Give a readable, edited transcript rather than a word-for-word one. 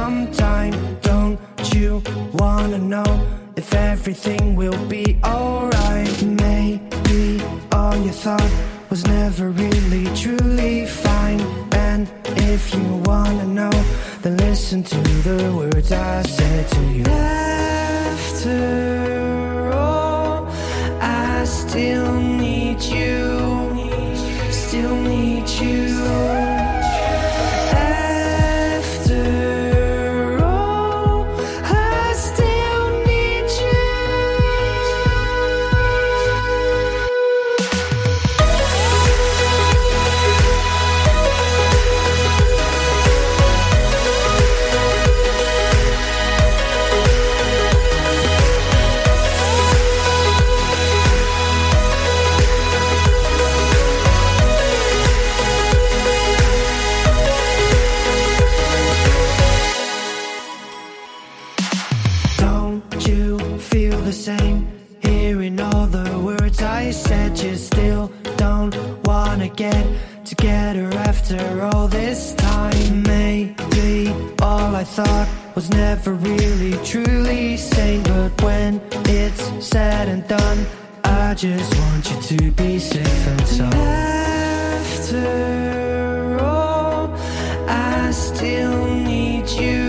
sometime. Don't you wanna know if everything will be alright? Maybe all you thought was never really truly fine. And if you wanna know, then listen to the words I said to you. After all, I still need you. Still need you. Feel the same, hearing all the words I said. You still don't wanna get together after all this time. Maybe all I thought was never really truly sane. But when it's said and done, I just want you to be safe and sound. After all, I still need you.